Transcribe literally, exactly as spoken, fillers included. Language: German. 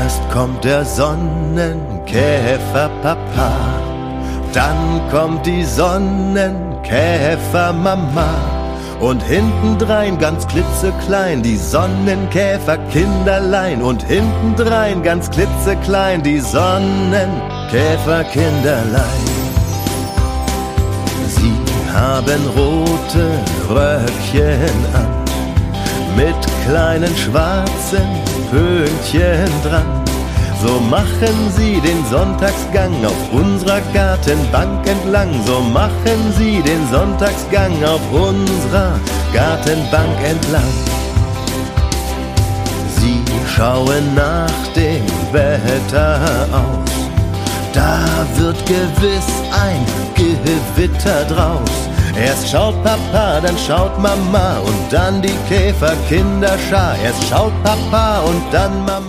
Erst kommt der Sonnenkäfer-Papa, dann kommt die Sonnenkäfer-Mama und hintendrein ganz klitzeklein die Sonnenkäferkinderlein und hintendrein ganz klitzeklein die Sonnenkäferkinderlein. Sie haben rote Röckchen an, mit kleinen schwarzen Pünktchen dran. So machen sie den Sonntagsgang auf unserer Gartenbank entlang. So machen sie den Sonntagsgang auf unserer Gartenbank entlang. Sie schauen nach dem Wetter aus. Da wird gewiss ein Gewitter draus. Erst schaut Papa, dann schaut Mama und dann die Käferkinderschar. Erst schaut Papa und dann Mama.